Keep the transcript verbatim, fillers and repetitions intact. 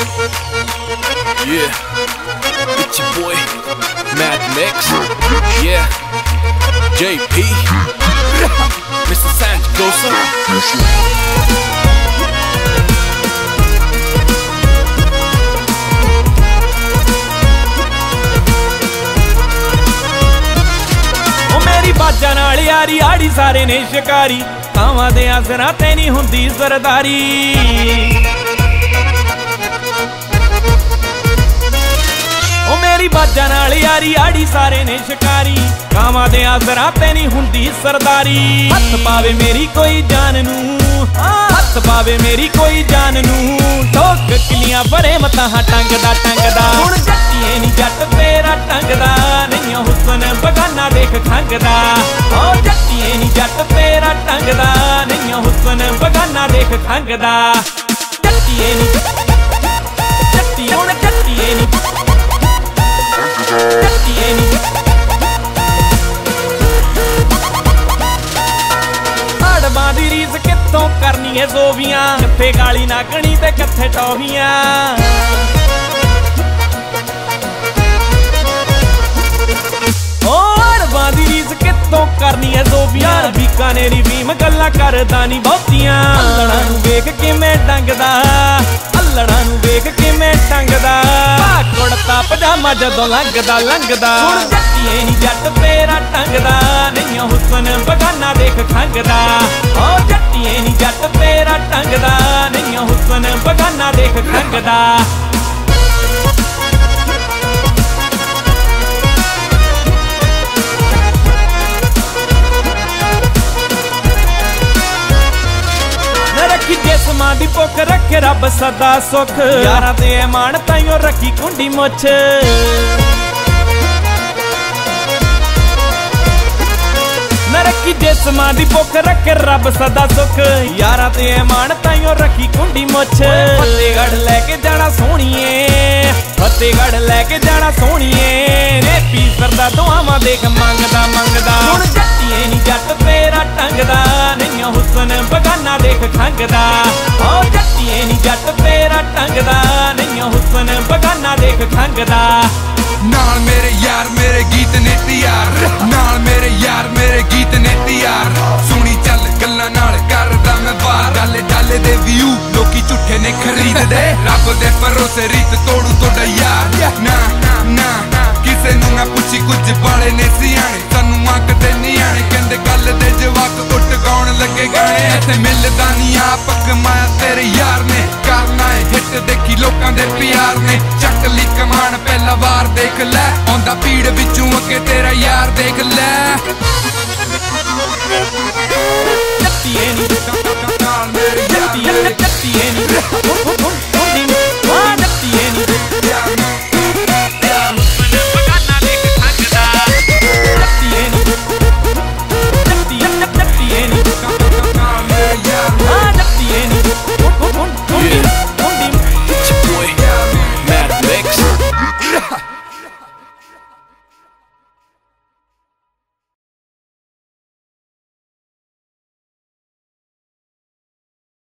Yeah, it's your boy, Mad Mix. Yeah, J P, Mister Santigosa. ਬਾਜਾਂ ਨਾਲ ਯਾਰੀ ਆੜੀ ਸਾਰੇ ਨੇ ਸ਼ਿਕਾਰੀ ਕਾਵਾਂ ਦੇ ਆਸਰਾਂ ਤੇ ਨਹੀਂ ਹੁੰਦੀ ਸਰਦਾਰੀ ਓ ਮੇਰੀ ਬਾਜਾਂ ਨਾਲ ਯਾਰੀ ਆੜੀ ਸਾਰੇ ਨੇ ਸ਼ਿਕਾਰੀ ਕਾਵਾਂ ਦੇ ਆਸਰਾਂ ਤੇ ਨਹੀਂ ਹੁੰਦੀ ਸਰਦਾਰੀ ਹੱਥ ਪਾਵੇ ਮੇਰੀ ਕੋਈ ਜਾਨ ਨੂੰ ਹੱਥ ਪਾਵੇ ਮੇਰੀ ਕੋਈ ਜਾਨ ਨੂੰ ਠੋਕ ਕਿਲੀਆਂ ਬੜੇ ਮਤਾਂ ਟੰਗਦਾ ਟੰਗਦਾ ਹੁਣ ਜੱਟੀਏ ਨੀ ਜੱਟ ਤੇਰਾ ਟੰਗਦਾ ਨਹੀਂ ਹੁਸਨ ਬਗਾਨਾ ਦੇਖ ਖੰਗਦਾ ਓ ਜੱਟੀਏ ਨੀ ਜੱਟ ਤੇਰਾ ਟੰਗਦਾ ਨਹੀਂ ਹੁਸਨ ਬਗਾਨਾ ਦੇਖ ਖੰਗਦਾ ਜੱਟੀਏ ਨੀ ਜੱਟੀ ਹੁਣ ਜੱਟੀਏ ਨੀ ਜੱਟੀਏ ਨੀ ਹੜਬਾਂ ਦੀ ਰੀਸ ਕਿੱਥੋਂ ਕਰਨੀ ਏ ਜ਼ੋਵੀਆਂ ਕਿੱਥੇ ਗਾਲੀ ਨਾਗਣੀ ਤੇ ਕਿੱਥੇ ਟੋਹੀਆਂ ਦੀ ਰੀਸ ਕਿੱਥੋਂ ਕਰਨੀ ਐ ਜ਼ੋਬੀਆਂ ਬੀਕਾਨੇਰੀ ਵੀਮ ਗੱਲਾਂ ਕਰਦਾ ਨੀ ਬਹੁਤੀਆਂ ਅੱਲੜਾਂ ਨੂੰ ਵੇਖ ਕਿਵੇਂ ਡੰਗਦਾ ਅੱਲੜਾਂ ਨੂੰ ਵੇਖ ਕਿਵੇਂ ਟੰਗਦਾ ਪਾ ਕੁੜਤਾ ਪਜਾਮਾ ਜਦੋਂ ਲੰਘਦਾ ਲੰਘਦਾ ਹੁਣ ਜੱਟੀਏ ਨੀ ਜੱਟ ਤੇਰਾ ਟੰਗਦਾ ਨਹੀਂ ਹੁਸਨ ਬਗਾਨਾ ਦੇਖ ਖੰਗਦਾ ਓ ਜੱਟੀਏ ਨੀ ਜੱਟ ਤੇਰਾ ਟੰਗਦਾ ਨਹੀਂ ਹੁਸਨ ਬਗਾਨਾ ਦੇਖ ਖੰਗਦਾ ਜਿਸਮਾਂ ਦੀ ਭੁੱਖ ਰੱਖੇ ਰੱਬ ਸਦਾ ਸੁੱਖ ਯਾਰਾਂ ਤੇ ਮਾਣ ਤਾਈਓ ਰੱਖੀ ਕੁੰਡੀ ਮੁੱਛ ਨਾ ਰੱਖੀ ਜਿਸਮਾਂ ਦੀ ਭੁੱਖ ਰੱਖੇ ਰੱਬ ਸਦਾ ਸੁੱਖ ਯਾਰਾਂ ਤੇ ਮਾਣ ਤਾਈਓ ਰੱਖੀ ਕੁੰਡੀ ਮੁੱਛ ਫਤਿਹਗੜ੍ਹ ਲੈ ਕੇ ਜਾਣਾ ਸੋਹਣੀਏ ਫਤਿਹਗੜ੍ਹ ਲੈ ਕੇ ਜਾਣਾ ਸੋਹਣੀਏ ਰੇ ਪੀਸਰ ਦਾ ਦੁਆਵਾਂ ਦੇਖ ਮੰਗਦਾ ਮੰਗਦਾ ਹੁਣ ਜੱਟੀਏ ਨੀ ਜੱਟ ਤੇਰਾ ਟੰਗਦਾ ਨਹੀਂ ਹੁਸਨ ਬਗਾਨਾ ਦੇਖ ਖੰਗਦਾ ਓ ਜੱਟੀਏ ਨੀ ਜੱਟ ਤੇਰਾ ਟੰਗਦਾ ਨਹੀਂ ਹੁਸਨ ਬਗਾਨਾ ਦੇਖ ਖੰਗਦਾ ਨਾਲ ਮੇਰੇ ਯਾਰ ਮੇਰੇ ਗੀਤ ਨੇ ਤਿਆਰ ਨਾਲ ਮੇਰੇ ਯਾਰ ਮੇਰੇ ਗੀਤ ਨੇ ਤਿਆਰ ਸੁਣੀ ਚੱਲ ਗੱਲਾਂ ਨਾਲ ਕਰਦਾ ਮੈਂ ਬਾਹਰ ਡਾਲੇ ਡਾਲੇ ਦੇ ਵਿਊ ਲੋਕੀ ਝੂਠੇ ਨੇ ਖਰੀਦਦੇ ਰੱਬ ਦੇ ਭਰੋਸੇ ਰੀਤ ਤੋੜੂ ਤੁਹਾਡਾ ਯਾਰ ਨਾ ਨਾ ਕਿਸੇ ਨੂੰ ਨਾ ਪੁੱਛੀ ਕੁਝ ਬਾਲੇ ਨੇ ਸਿਆਣੇ ਸਾਨੂੰ ਮੰਗਦੇ ਨਹੀਂ ਆਣੇ ਕਹਿੰਦੇ ਗੱਲ ਦੇ ਜਵਾਕ ਉੱਟ ਗਾਉਣ ਲੱਗੇ ਗਾਣੇ ਇੱਥੇ ਮਿਲਦਾ ਨਹੀਂ ਆਪ ਕਮਾਇਆ ਤੇਰੇ ਯਾਰ ਨੇ ਕਰਨਾ ਏ ਹਿੱਟ ਦੇਖੀ ਲੋਕਾਂ ਦੇ ਪਿਆਰ ਨੇ ਚੱਕ ਲਈ ਕਮਾਨ ਪਹਿਲਾ ਵਾਰ ਦੇਖ ਲੈ ਆਉਂਦਾ ਭੀੜ ਵਿੱਚੋਂ ਅੱਗੇ ਤੇਰਾ ਯਾਰ ਦੇਖ ਲੈ